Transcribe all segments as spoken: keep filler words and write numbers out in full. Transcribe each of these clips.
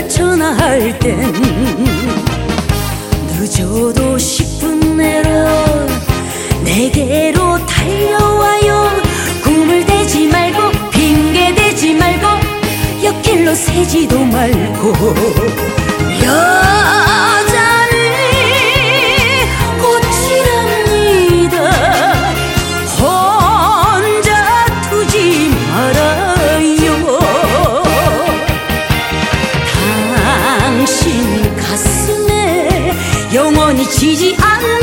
전화할 땐 늦어도 십 분 내로 내게로 달려와요. 꿈을 대지 말고 핑계 대지 말고 옆길로 새지도 말고. 여자는 꽃이랍니다. 혼자 두지 말아요. 당신 가슴에 영원히 지지 않는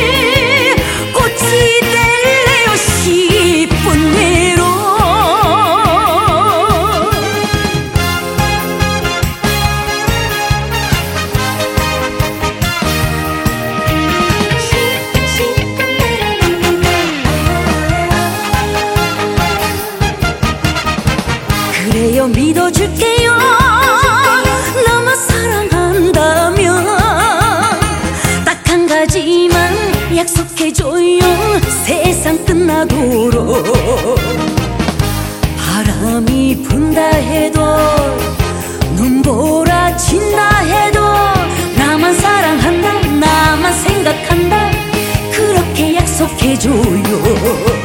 꽃이 될래요. 십 분 내로. 그래요, 믿어줄게요. 나만 사랑한다면 딱 한 가지만 약속해줘요. 세상 끝나도록. 바람이 분다 해도 눈보라 친다 해도 나만 사랑한다, 나만 생각한다, 그렇게 약속해줘요.